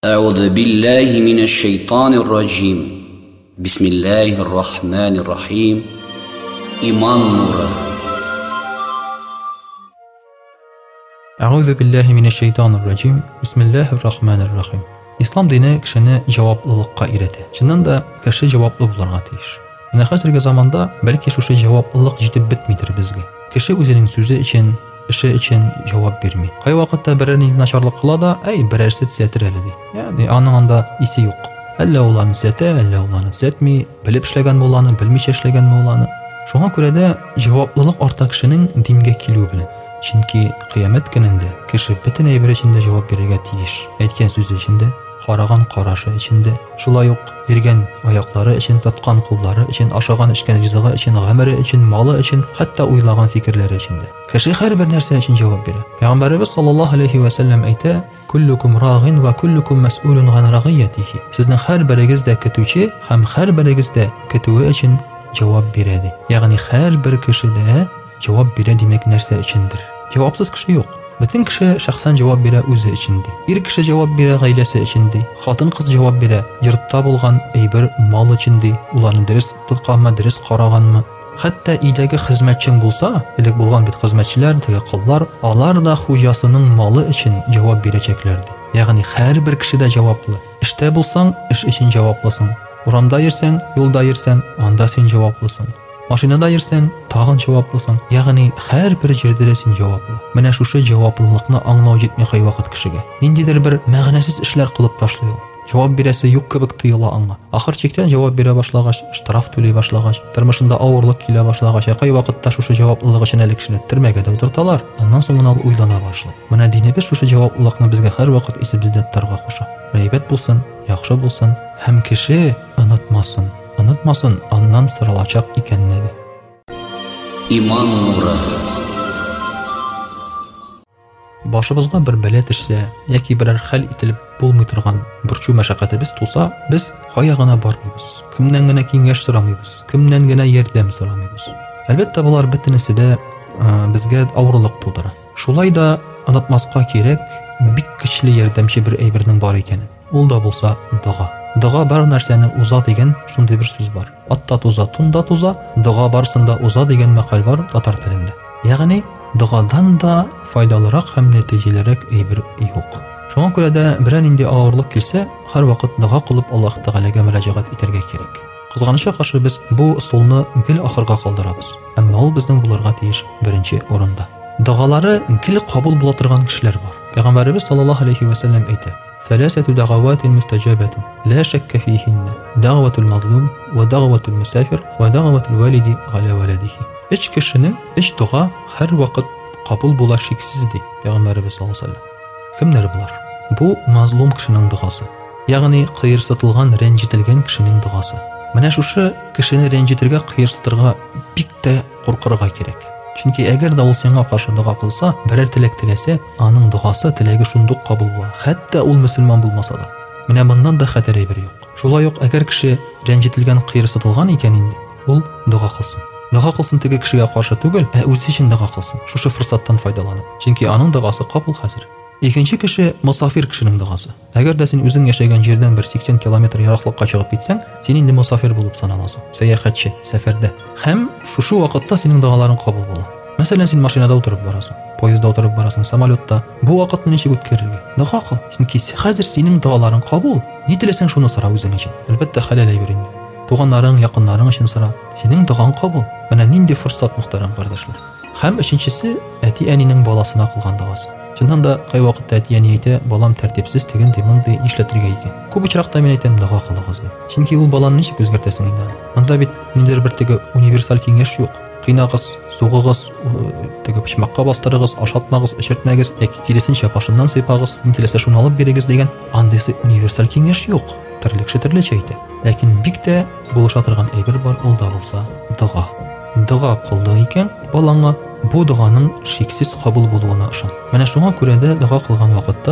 أعوذ بالله من الشيطان الرجيم بسم الله الرحمن الرحيم إيمان نورا أعوذ بالله من الشيطان الرجيم بسم الله الرحمن الرحيم İslam dini kişini cavaplılıkka iretir. Şundan da kişi cevaplı bulurga tiyиш. Yine hazırki zamanda belki şu cavaplılık jitip bitmidir bizge. Kişi özünün sözü için, işi için cevap vermey. Kay vakitte birini naşarlık kıla da birersi tsetir eledi. Yani anın anda isi yok. Elle olanı tsete, elle olanı tsetmey, bilip işlegen olanı, bilmiş işlegen olanı. Şuna göre de cevaplılık orta kişinin dinge kiliyor bilin. Çünkü kıyamet gününde kişi bütün eyber içinde cevap verirge tiyiş. Etken sözü içinde, qaragan qaraşı içinde, şulay yok, ergen ayakları için, tutkan kulları için, aşagan içken rızığı için, gameri için, malı için, hatta uylagan fikirleri içinde. Kişi her bir nerse için cevap verir. Peygamberimiz sallallahu aleyhi ve sellem ayta: "Kullukum rağin ve kullukum mes'ulun an rağiyetihi." Sizin her birigiz de kütüçi, hem her birigiz de kütüğü için cevap veredi. Yani her bir kişi de cevap bire demek nerse içindir. Cevapsız kişi yok. Bütün kişi şahsen cevap bire özü içindi. Bir kişi cevap bire gailesi içindi. Hatın kız cevap bire yurtta bulgan eyber mal içindi. Ularını deriz tutkanma, deriz qaraganma. Hatta iydagi hizmetçin bulsa, elek bulgan bit hizmetçiler, kıllar, alar da hujasının malı için cevap bireceklerdi. Yani her bir kişi de cevaplı. İşte bulsan, iş için cevaplısın. Uramda yersen, yolda yersen, anda sen cevaplısın. Maşinada yersen, tağın cevaplısın. Yani her bir jerde sen cevaplı. Mene şu cevaplılıkны anlaw jetmey kay vakit kişige. Nindidir bir мәгънәсез işler kılıp taşlıyor. Cevap biresi yok kebek tıyıla аңа. Ahir çekten cevap bire başlagaç, iştiraf төлey başlagaç, tırmışında ağırlık kile başlagaç, kay vakitda şu cevaplılık için elek kişini türmege de oturtalar. Ondan soňra al uylana başlar. Mene dinimiz şu cevaplılıkны bizge her vakit isibizde targa koşa. Reybet bulsun, yaxşı bulsun, hem kişi unutmasın, ondan sıralacak ikenleri. İman nura. Başımızga bir bela düşse, yoki birer hal itilip bulmay turgan burçu meşakkatimiz tulsa, biz qayagına barmayız. Kimden gene kengeş soramayız, kimden gene yerdem soramayız. Elbette bular bitinisi de bizge awrılık tutar. Şulay da unutmaska kerek bik güçlü yerdemçi bir eybirning bar ekeni. Ol da bolsa dua. Dua bar narsani uza degen şunday bir söz var. Atta tuza, tunda tuza, dua barsında uza degen maqal var tatar tilinde. Yani duadan da faydalırak hem neticelerek eybir yok. Şuna göre de biren indi ağırlık kelse, her vakit dua kılıp Allah Teala'ga müracaat eterge kerek. Kızganışa karşı biz bu usulni gil ahırga kaldırabız. Amma ol bizning bularga tiyiş birinci orunda. Duaları gil kabul bula turgan kişiler var. Peygamberimiz sallallahu aleyhi ve sellem ayta: ثلاثة دعوات مستجابة لا شك فيهن دعوة المظلوم ودعوة المسافر ودعوة الوالد على ولده. Üç kişinin üç dua her vakit kabul bula şeksizdi. Peygamberimiz sallallahu aleyhi ve sellem. Kimler bular? Bu mazlum kişinin duası. Yani kıyırsatılgan, rencitilgen kişinin duası. Mene şu kişini rencitirge, kıyırsatırga bik de korkurga kerek. Çünkü eğer de ol sana karşı dua kılsa, birer tilek tilese, anın duası tilegi şunduk kabul bula. Hatta ol Müslüman bulmasa da. Mene bundan da xateri bir yok. Şula yok, eğer kişi rencitilgen, kıyırsatılgan ikeninde, ol dua kılsın. Dua kılsın tege kişiye karşı tügül, özü için dua kılsın. Şu fırsattan faydalanıp. Çünkü anın duası kabul hazır. İkinci kişi musafir kişinin duası. Eğer de sen özün yaşayan yerden bir 80 kilometre yaraklıkka çıkıp gitsen, sen indi musafir bulup sanalasın. Seyahatçi, seferde. Hem şu vakitte senin duaların kabul bula. Mesela sen maşinada oturup barasın, poyezda oturup barasın, samolyotda. Bu vakitni neçe ötkürürge? Dua kıl. Çünkü hazır senin duaların kabul. Ne dilesen şunu sıra özün için. Elbette halal eyberinde. Tuğanların, yakınların için sıra. Senin duan kabul. Bana nindi fırsat muhtaram kardeşler. Hem üçüncüsü eti-eninin balasına kılgan duası. Şundan da kay vakitte eti-eni eyte balam tertipsiz tegen demindi işletirge eken. Көп uçraqta men aytem dua kılığız. Çünkü ul balanı neçe özgertesin indi. Anda bit ninder bir tege universal kengeş yok. Qıynağız, soğuğuz, tege pişmakka bastırığız, aşatmağız, işirtmağız, yoki kelesinçe başından sıypağız, nitilese şunu alıp beregiz degen andesi universal kengeş yok. Türlükçe eyte. Lakin bik de buluşatırgan eyber var, ol da bolsa dua. Dua kıldığı iken balanga bu duanın şeksiz kabul buluğuna ışın. Mene şuna göre de dua kılgan vakitte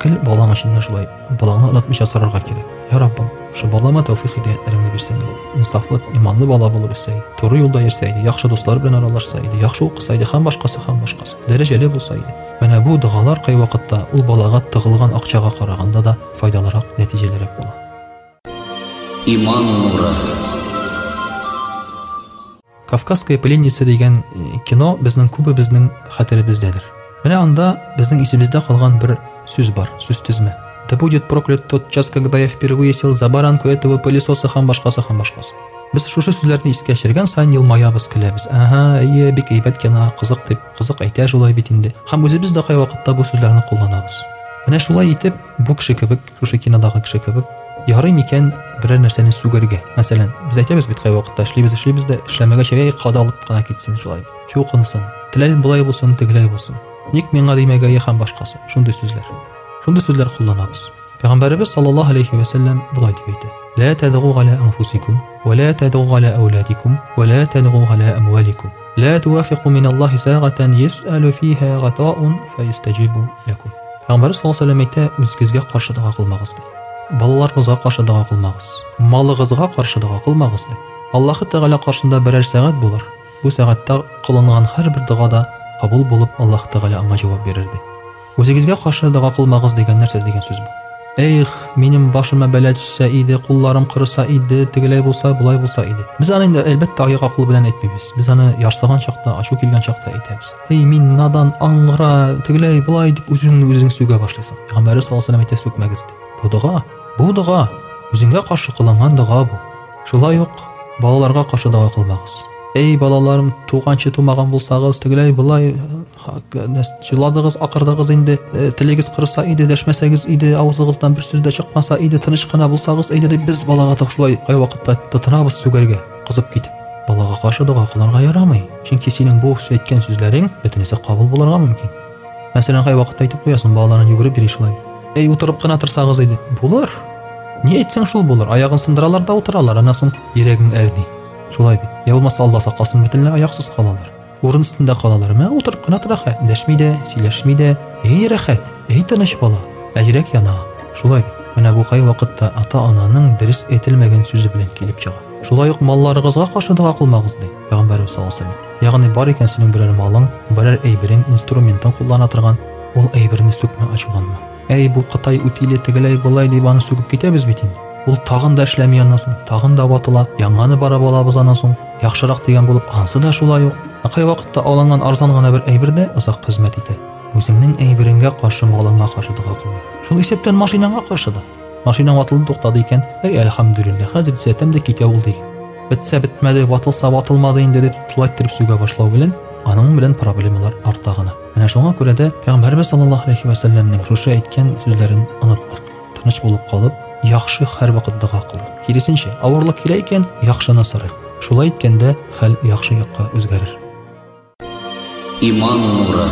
тәвәккәл балаң өчен шулай. Балаңны онытмыйча сорарга кирәк. Я Раббым, шу балама тәүфик хидаятләреңне бирсәң иде. Инсафлы, иманлы бала булып үсә иде. Туры юлда йөрсә иде, яхшы дуслар белән аралашса иде, яхшы укыса иде, һәм башкасы. Дәрәҗәле булса иде. Менә бу дугалар кай вакытта ул балага тыгылган акчага караганда да файдалырак, нәтиҗәлерәк була. Иман нуры. Кавказская пленница дигән кино безнең күбебезнең хәтеребездәдер. Менә анда безнең исебездә калган бер сүз бар, сүз тизме. Да будет проклят тот час, когда я впервые сел за баранку этого пылесоса, һәм башкасы. Без шушы сүзләрне искә төшергән сайын елмаябыз, көләбез. Бик әйбәт кино, кызык әйтә шулай бит инде. Һәм үзебез дә кай вакытта бу сүзләрне кулланабыз. Менә шулай итеп, бу кеше кебек, шушы кинодагы кеше кебек, ярый микән берәр нәрсәне сүгәргә. Мәсәлән, без әйтәбез бит кай вакытта эшлибез дә эшләмәгәчә кадалып кына китсен шулай. Юкынсын. Теләй булай булсын, тегеләй булсын. Ник миңа димәгә һәм башкасы. Шундый сүзләр кулланабыз. Пәйгамбәрбез саллаллаһу алейхи ва саллям булай дип әйтә. لا تدعوا على أنفسكم ولا تدعوا على أولادكم ولا تدعوا على أموالكم لا توافقوا من الله ساعة يسأل فيها غطاء فيستجيب لكم. Пәйгамбәрбез саллаллаһу алейхи ва саллям әйтә, үзегезгә каршы дога кылмагыз ди. Балаларыгызга каршы дога кылмагыз. Малыгызга каршы дога кылмагыз ди. Аллаһы Тәгалә каршында берәр сәгать булыр. Бу сәгатьтә кылынган һәрбер догада кабул булып, Аллаһ Тәгалә аңа җавап бирер ди. Үзегезгә каршы дога кылмагыз дигән нәрсә дигән сүз бу. Эх, минем башыма бәла төшсә иде, кулларым кырыса иде, тегеләй булса, булай булса иде. Без аны инде әлбәттә аяк акыл белән әйтмибез. Без аны ярсыган чакта, ачу килгән чакта әйтәбез. Мин надан, аңгыра, тегеләй булай дип үзеңне сүгә башлыйсың. Пәйгамбәр саллаллаһу алейхи ва саллям әйтә, сүкмәгез ди. Бу дога, үзеңгә каршы кылынган дога бу. Шулай ук балаларга каршы дога кылмагыз. Балаларым, туганчы тумаган булсагыз, тегеләй булай җыладыгыз, акырдыгыз инде, телегез кырыса иде, дәшмәсәгез иде, авызыгыздан бер сүз дә чыкмаса иде, тыныч кына булсагыз иде дип без балага да шулай кай вакытта тотынабыз сүгәргә, кызып китеп. Балага каршы дога кылырга ярамый. Чөнки синең бу әйткән сүзләрең бөтенесе кабул булырга мөмкин. Мәсәлән, кай вакытта әйтеп куясың, балаларны йөгереп бирә шулай. Утырып кына торсагыз иде, булыр. Ни әйтсәң шул булыр. Аягын сындыралар да утыралар, аннан соң йөрәгең әрни. Шулай бит. Я булмаса Алла сакласын, бөтенләй аяксыз калалар. Урын үстендә калалар. Мә утырып кына тора, дәшми дә, сөйләшми дә. Рәхәт, тыныч бала. Йөрәк яна. Шулай бит. Менә бу кай вакытта ата-ананың дөрес әйтелмәгән сүзе белән килеп чыга. Шулай ук малларыгызга каршы дога кылмагыз ди. Пәйгамбәр саллаллаһу алейхи ва саллям. Ягъни бар икән синең берәр малың, берәр әйберең, инструментың куллана торган, ул әйберне сүкмә ачуганмы? Бу Кытай үтиле тегеләй булай дип аны сүгеп китәбез бит инде. Ул тагын да эшләми, аннан соң тагын да ватыла, яңаны бара балабыз, аннан соң яхшырак дигән булып, ансы да шулай ук. Кай вакытта алынган арзан гына бер әйбердә озак хезмәт итә. Үзеңнең әйбереңгә каршы, малыңга каршы дога кыл. Шул исәптән машинаңа каршы да. Машинаң ватылып туктады икән, әлхәмдүлилләh, хәзер сәтәм дә китә ул диген. Бетсә бетмәде, ватылса ватылмады инде дип шулай итеп сүгә башлау белән аның белән проблемалар арта гына. Менә шуңа күрә дә Пәйгамбәрбез саллаллаһу алейхи ва саллямның шушы әйткән сүзләрен онытмак. Тыныч булып калып, яхшы һәр вакыт дога кылыр. Киресенчә, авырлык килә икән, яхшыны сорыйк. Шулай иткәндә хәл яхшы якка үзгәрер. Иман нуры.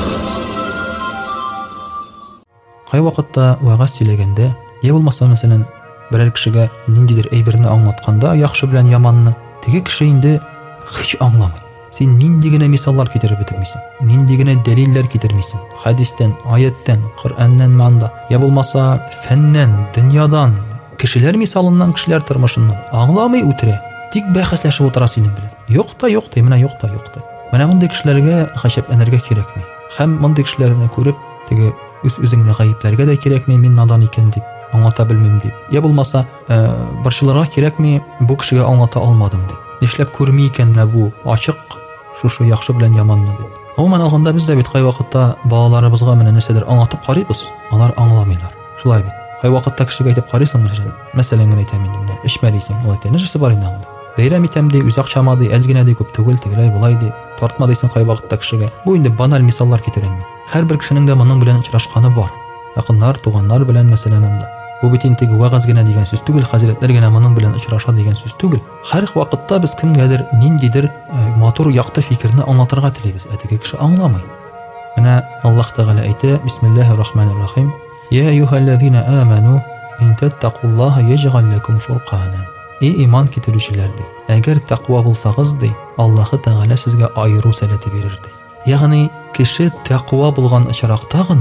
Кай вакытта вагаз сөйләгәндә, я булмаса мәсәлән, берәр кешегә ниндидер әйберне аңлатканда, яхшы белән яманны, теге кеше инде һич аңламый. Син нинди генә мисаллар китереп бетермисең, нинди генә дәлилләр китермисең. Хадистән, аяттан, Коръәннән манда, я булмаса фәннән, дөньядан, кешеләр мисалыннан, кешеләр тормышыннан аңламый үтерә. Тик бәхәсләшеп утыра синең белән. Юкта, менә юкта. Менә мондый кешеләргә гаҗәпләнергә кирәкми. Һәм мондый кешеләрне күреп, теге үзеңне гаепләргә дә кирәкми, мин надан икән дип, аңлата белмим дип. Я булмаса, борчылырга кирәкми, бу кешегә аңлата алмадым дип. Нишләп күрми икән менә бу ачык шушы яхшы белән яманны дип. Гомумән алганда без дә бит кай вакытта балаларыбызга менә нәрсәдер аңлатып карыйбыз, алар аңламыйлар. Шулай бит. Кай вакытта кешегә әйтеп карыйсың, мәсәлән генә әйтәм инде, менә эчмә дисең, ул әйтә, нәрсәсе бар инде аңда. Бәйрәм итәм ди, үз акчама ди, әз генә ди, күп түгел, тегеләй булай ди. Тартма дисең кай вакытта кешегә. Бу инде баналь мисаллар китерәм. Һәрбер кешенең дә моның белән очрашканы бар. Якыннар, туганнар белән мәсәлән анда. Бу бит инде вагаз генә дигән сүз түгел, хәзрәтләр генә моның белән очраша дигән сүз түгел. Һәр вакытта без кемгәдер ниндидер матур якты фикерне аңлатырга телибез, теге кеше аңламый. Менә Аллаһ Тәгалә әйтә, бисмиллаһир-рахманир-рахим: "Я аyyuhallazina amanu in tattaqulloha yaj'al lakum furqana." Иман китерүчеләр ди. Әгәр тақва булсагыз ди, Аллаһ Тәгалә сезгә айыру сәләте бирер ди. Ягъни кеше тақва булган очракта гына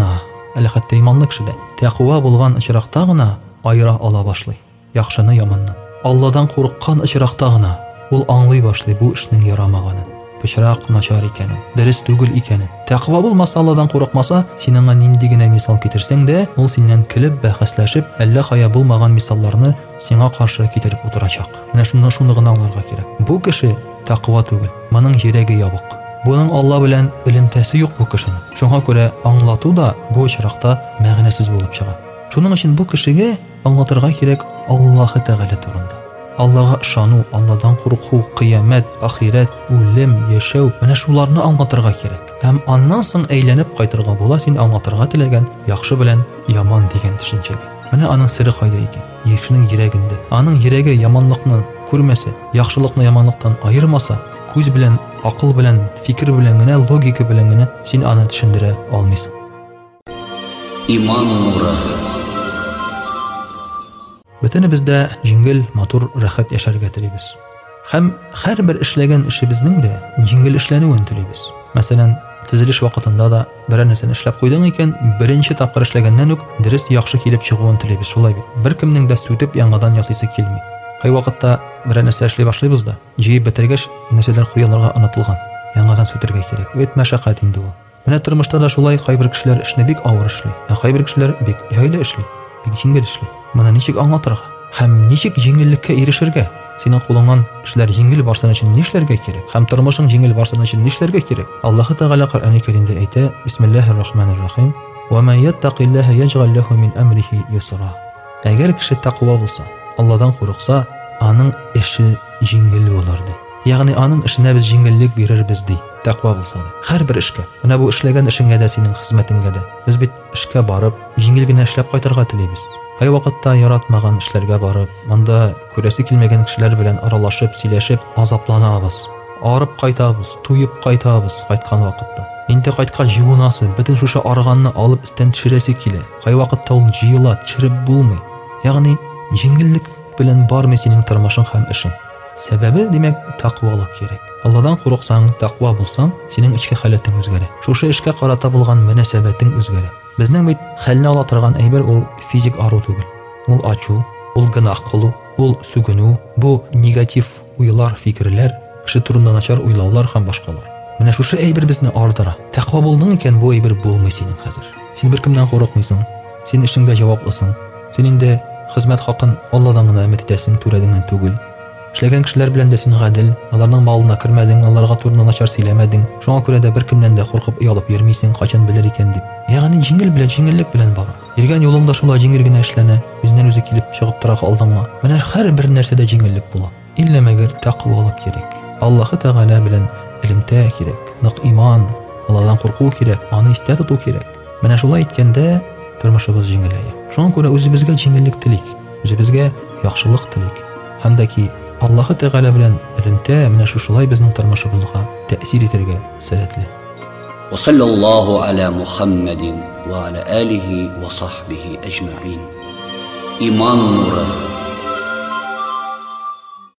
әле хәтта иманлы кешедә. Тәкъва булган очракта гына айыра ала башлый яхшыны яманнан. Алладан курыккан очракта гына ул аңлый башлый бу эшнең ярамаганын, пычрак начар икәнен, дөрес түгел икәнен. Тәкъва булмаса, Алладан курыкмаса, син аңа нинди генә мисал китерсәң дә, ул синнән килеп бәхәсләшеп, әллә хая булмаган мисалларны сиңа каршы китереп утырачак. Менә шуны гына аңларга кирәк. Бу кеше тәкъва түгел, моның йөрәге ябык. Буның Алла белән элемтәсе юк бу кешенең. Шуңа күрә аңлату да бу очракта мәгънәсез булып чыга. Шуның өчен бу кешегә аңлатырга кирәк Аллаһы Тәгалә турында. Аллаһка ышану, Алладан курку, кыямәт, ахирәт, үлем, яшәү, менә шуларны аңлатырга кирәк. Һәм аннан соң әйләнеп кайтырга була син аңлатырга теләгән яхшы белән яман дигән төшенчәгә. Менә аның сыры кайда икән? Кешенең йөрәгендә. Аның йөрәге яманлыкны күрмәсә, яхшылыкны яманлыктан айырмаса, күз белән, акыл белән, фикер белән генә, логика белән генә син аны төшендерә алмыйсың. Иман нуры. Бөтенебез дә җиңел, матур, рәхәт яшәргә телибез. Һәм һәрбер эшләгән эшебезнең дә җиңел эшләнүен телибез. Мәсәлән, тезелеш вакытында да бер нәрсәне эшләп куйдың икән, беренче тапкыр эшләгәннән үк дөрес яхшы килеп чыгуын телибез. Шулай бит. Беркемнең дә сүтеп яңадан ясыйсы килми. Кай вакытта бер нәрсә эшли башлыйбыз да, җыеп бетергәч, нәрсәләр куяларга онытылган. Яңадан сүтергә кирәк. Үт мәшәкать инде ул. Менә тормышта да шулай кайбер кешеләр эшне бик авыр эшли, ә кайбер кешеләр бик җайлы эшли, бик җиңел эшли. Моны ничек аңлатырга? Һәм ничек җиңеллеккә ирешергә? Синең кулыңнан эшләр җиңел барсын өчен нишләргә кирәк? Һәм тормышың җиңел барсын өчен нишләргә кирәк? Аллаһы Тәгалә Коръән Кәримдә әйтә: Бисмиллаһир-рахманир-рахим. Ва ман яттақиллаһа яҗгал лаһу мин амрихи юсра. Әгәр кеше тәкъва булса, Алладан курыкса, аның эше җиңел булыр ди. Ягъни аның эшенә без җиңеллек бирербез ди. Тәкъва булса да. Һәрбер эшкә. Менә бу эшләгән эшеңә дә, синең хезмәтеңгә дә. Без бит эшкә барып, җиңел генә эшләп кайтырга телибез. Кай вакытта яратмаган эшләргә барып, монда күрәсе килмәгән кешеләр белән аралашып, сөйләшеп, азапланабыз. Арып кайтабыз, туеп кайтабыз кайткан вакытта. Инде кайткач җыунасы, бөтен шушы арганны алып истән төшерәсе килә. Кай вакытта ул җыела, төшереп булмый. Ягъни җиңеллек белән бармый синең тормышың һәм эшең. Сәбәбе, димәк, тәкъвалык кирәк. Алладан курыксаң, тәкъва булсаң, синең ички халәтең үзгәрә. Шушы эшкә карата булган мөнәсәбәтең үзгәрә. Безнең бит хәлне ала торган әйбер ул физик ару түгел. Ул ачу, ул гынах кылу, ул сүгенү, бу негатив уйлар, фикерләр, кеше турында начар уйлаулар һәм башкалар. Менә шушы әйбер безне ардыра. Тәкъва булдың икән, бу әйбер булмый синең хәзер. Син беркемнән курыкмыйсың. Син эшеңдә җаваплысың. Син инде хезмәт хакын Алладан гына өмет итәсең, түрәдеңнән түгел. Эшләгән кешеләр белән дә син гадел, аларның малына кермәдең, аларга турында начар сөйләмәдең. Шуңа күрә дә беркемнән дә куркып оялып йөрмисең, качан белер икән дип. Ягъни җиңел белән, җиңеллек белән бара. Йөргән юлыңда шулай җиңел генә эшләнә, үзеннән үзе килеп чыгып тора алдыңга. Менә һәрбер нәрсәдә җиңеллек була. Иллә мәгәр тәкъвалык кирәк. Аллаһы Тәгалә белән илемтә кирәк, нык иман, Алладан курку кирәк, аны истә тоту кирәк. Менә шулай иткәндә тормышыбыз җиңеләя. Шуңа күрә үзебезгә җиңеллек телик, үзебезгә яхшылык телик. Һәм дә ки Аллаһы Тәгалә белән илемтә менә шулай безнең тормышыбызга тәэсир итәргә сәләтле. Ва саллаллаху аля Мухаммадин ва аля алихи ва сахбихи аҗмаин. Иман нуры.